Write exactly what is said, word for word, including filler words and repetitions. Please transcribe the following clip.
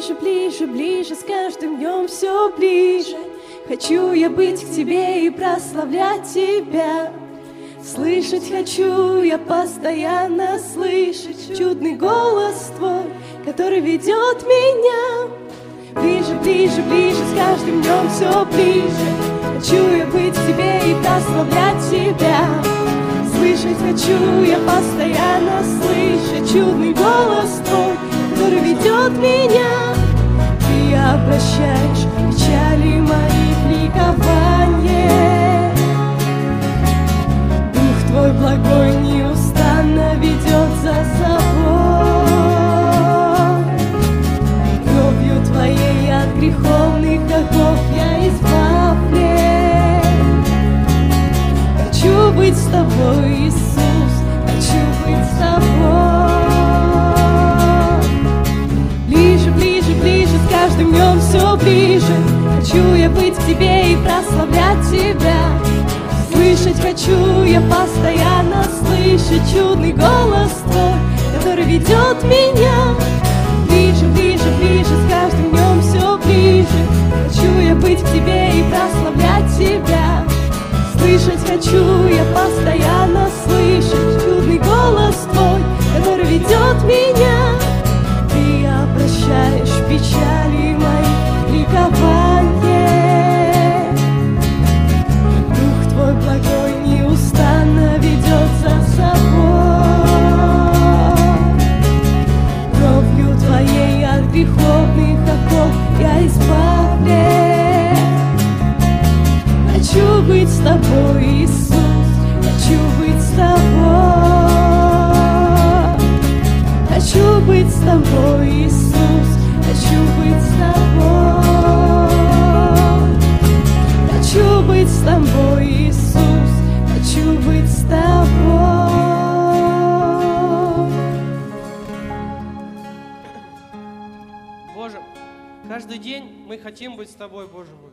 Ближе, ближе, ближе, с каждым днем все ближе. Хочу я быть к тебе и прославлять тебя. Слышать хочу я постоянно, слышать чудный голос твой, который ведет меня. Ближе, ближе, ближе, с каждым днем все ближе. Хочу я быть к тебе и прославлять тебя. Слышать хочу я постоянно, слышать чудный голос твой, который ведет меня. Ты обращаешь печали мои в ликование. Дух твой благой неустанно ведет за собой. Кровью твоей от греховных оков я избавлен. Хочу быть с тобой, Иисус, хочу быть с тобой. Ближе, ближе, ближе, с каждым днем все ближе. Хочу я быть к тебе и прославлять тебя. Слышать хочу я постоянно, слышать чудный голос твой, который ведет меня. Ближе, ближе, ближе, с каждым днем все ближе. Хочу я быть к тебе и прославлять тебя. Слышать хочу я постоянно, слышать чудный голос твой, который ведет меня. Ты обращаешь печали мои в ликование. Дух твой благой неустанно ведет за собой. Кровью твоей от греховных оков я избавлен. Хочу быть с тобой, Иисус, хочу быть с тобой. Хочу быть с тобой, Иисус, хочу быть с тобой. Хочу быть с тобой, Иисус, хочу быть с тобой. Боже, каждый день мы хотим быть с тобой, Боже мой.